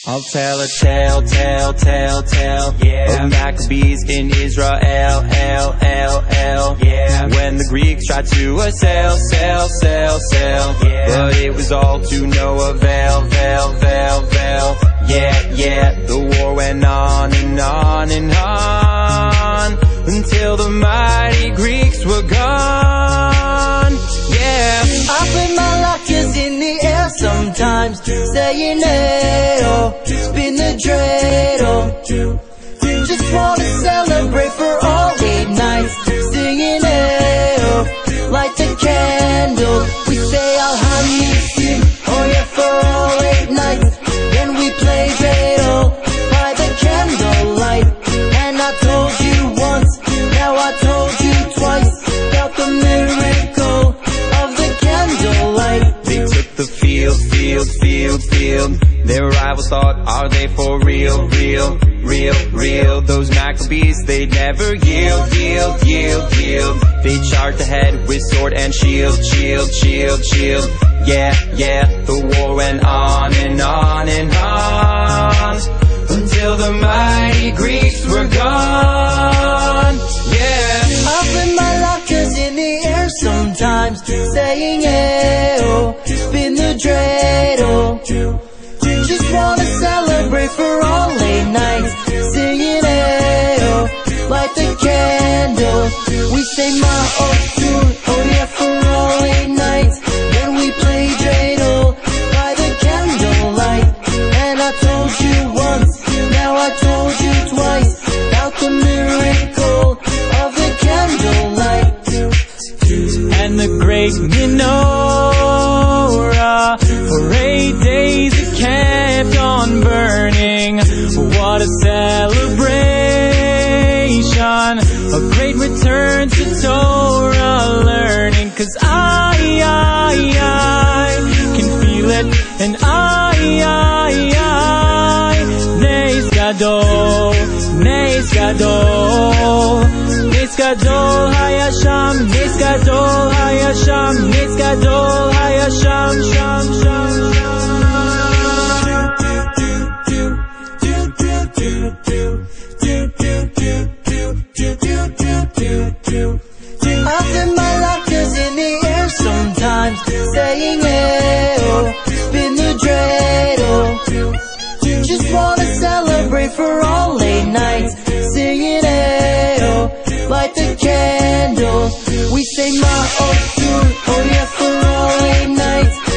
I'll tell a tale, yeah, of Maccabees in Israel, yeah, when the Greeks tried to assail, yeah, but it was all to no avail, yeah, the war went on and on and on, until the mighty Greeks were gone, yeah. I put my lockers in the air sometimes, saying hey, oh, spin the dreidel. Just wanna celebrate for all 8 nights, singing hey, oh, light the candle. We say Alhamdulillah, oh yeah, for all 8 nights. Then we play dreidel by the candlelight. And I told you once, now I told you twice, about the miracle of the candlelight. They took the field. Their rivals thought, are they for real? Those Maccabees, they never yield. They charged ahead with sword and shield. Yeah, the war went on and on and on, until the mighty Greeks were gone. Yeah, I put my lockers in the air sometimes, saying hey, oh, spin the dreidel. Just wanna celebrate for all 8 nights, singing hey, oh, light the candle. We say ma'od, oh yeah, for all 8 nights. Then we play dreidel by the candlelight. And I told you once, now I told you twice, about the miracle of the candlelight. And the great menorah, for 8 days it kept on burning. What a celebration, a great return to Torah learning. 'Cause I can feel it, and Nes Gadol, Nes Gadol, Nes Gadol Hayasham, Nes Gadol Hayasham, Nes Gadol Hayasham, sham. I put my lockers in the air sometimes, saying hey, oh, spin the dreidel. Just wanna celebrate for all 8 nights, singing hey, oh, light the candle. We say ma'od, oh yeah, for all 8 nights.